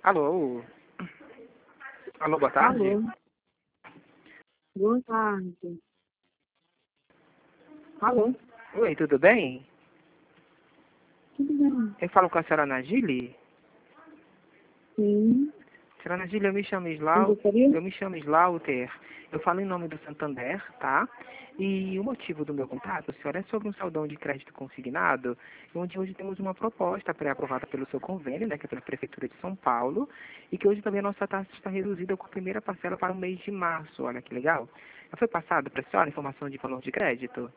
Alô? Alô, boa tarde? Alô, boa tarde. Alô, Oi, tudo bem? tudo bem? Eu falo com a senhora Nagili? Sim, Senhora Nagili, quem gostaria? Eu me chamo Slaughter. Eu falo em nome do Santander, tá? E o motivo do meu contato, senhora, é sobre um saldão de crédito consignado, onde hoje temos uma proposta pré-aprovada pelo seu convênio, né, que é pela Prefeitura de São Paulo, e que hoje também a nossa taxa está reduzida com a primeira parcela para o mês de março. Olha que legal. Já foi passado para a senhora informação de valor de crédito?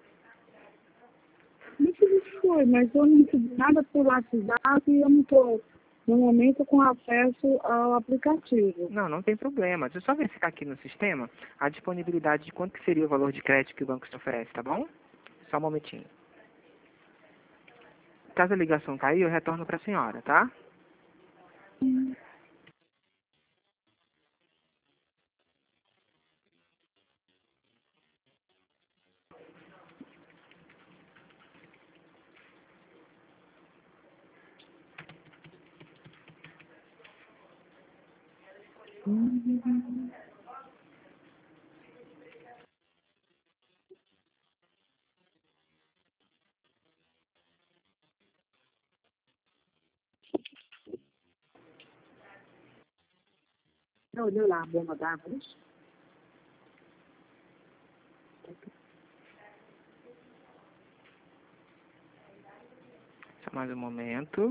Isso não foi, mas eu não recebi nada por WhatsApp e eu não estou, no momento, com acesso ao aplicativo. Não, não tem problema. Deixa eu só verificar aqui no sistema a disponibilidade de quanto que seria o valor de crédito que o banco te oferece, tá bom? Só um momentinho. Caso a ligação cair, eu retorno para a senhora, tá? Hum. Você olhou lá a bomba d'água? Só mais um momento.